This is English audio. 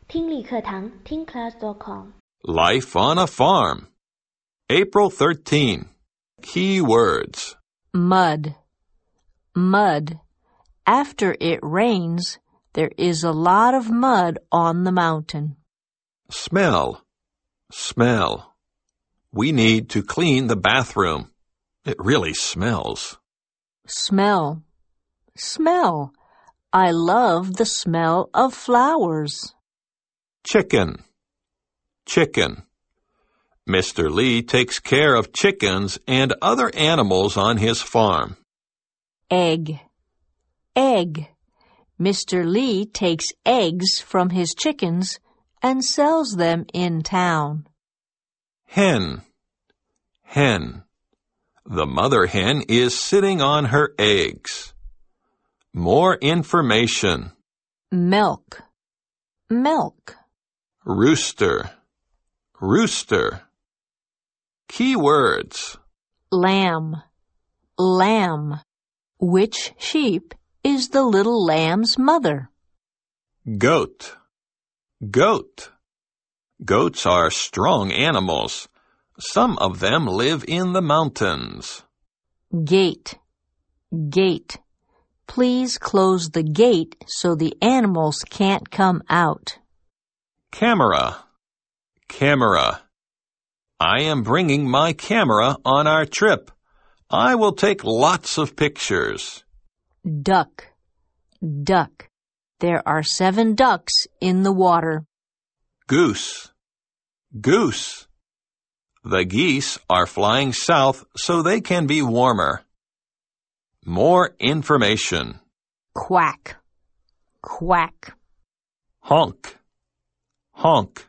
听力课堂听class.com Life on a farm. April 13. Key words. Mud. Mud. After it rains, there is a lot of mud on the mountain. Smell. Smell. We need to clean the bathroom. It really smells. Smell. Smell. I love the smell of flowers. Chicken. Chicken. Mr. Lee takes care of chickens and other animals on his farm. Egg. Egg. Mr. Lee takes eggs from his chickens and sells them in town. Hen. Hen. The mother hen is sitting on her eggs. More information. Milk. Milk. Rooster. Rooster. Key words. Lamb. Lamb. Which sheep is the little lamb's mother? Goat. Goat. Goats are strong animals. Some of them live in the mountains. Gate. Gate. Please close the gate so the animals can't come out. Camera. Camera. I am bringing my camera on our trip. I will take lots of pictures. Duck. Duck. There are 7 ducks in the water. Goose. Goose. The geese are flying south so they can be warmer. More information. Quack. Quack. Honk. Honk.